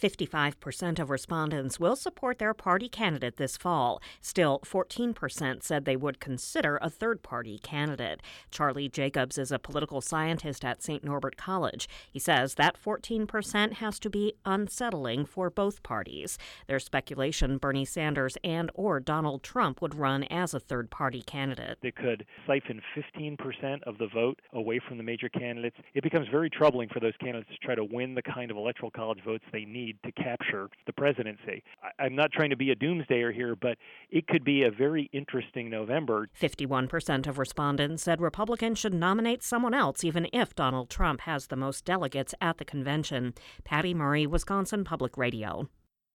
55% of respondents will support their party candidate this fall. Still, 14% said they would consider a third-party candidate. Charlie Jacobs is a political scientist at St. Norbert College. He says that 14% has to be unsettling for both parties. There's speculation Bernie Sanders and or Donald Trump would run as a third-party candidate. They could siphon 15% of the vote away from the major candidates. It becomes very troubling for those candidates to try to win the kind of electoral college votes they need to capture the presidency. I'm not trying to be a doomsdayer here, but it could be a very interesting November. 51% of respondents said Republicans should nominate someone else even if Donald Trump has the most delegates at the convention. Patty Murray, Wisconsin Public Radio.